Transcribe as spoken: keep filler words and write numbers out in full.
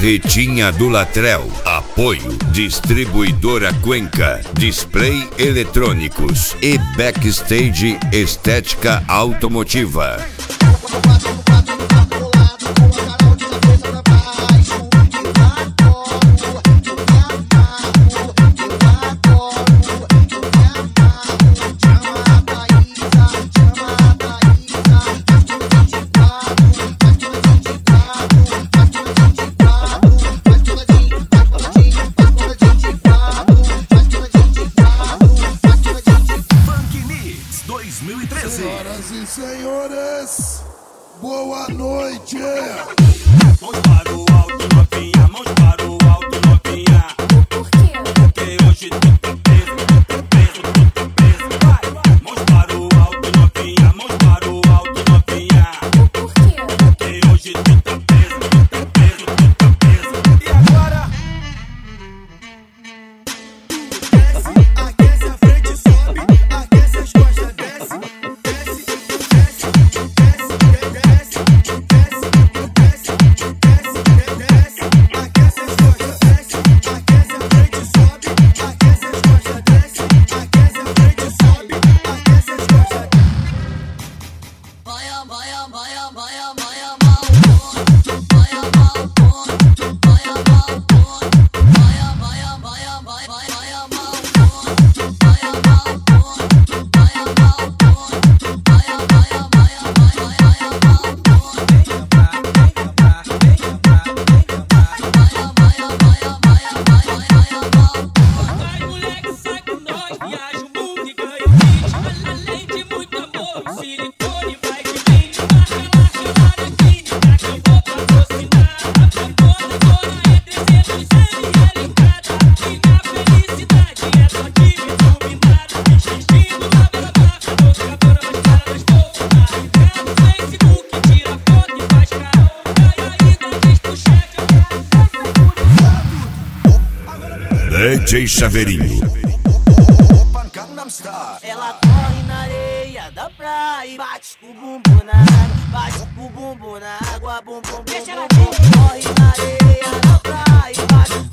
Carretinha do Latrell. Apoio Distribuidora Cuenca, Display Eletrônicos e Backstage Estética Automotiva. Senhoras e senhores, boa noite! Mãos para o alto, novinha, mãos para o alto, novinha. Por quê? Porque hoje tu tá preso, tu tá preso, tu tá preso. Vai! Mãos para o alto, novinha, mãos para o alto, novinha. Por quê? Porque hoje tu tá preso, tu tá preso, tu tá preso. E agora? Desce, aquece a frente, sobe, aquece as costas, desce. D J Chaveirinho. Ela corre na areia da praia, bate o bumbum na água, bate o bumbum na água, bumbum, bumbum, bumbum. Corre na areia da praia, bate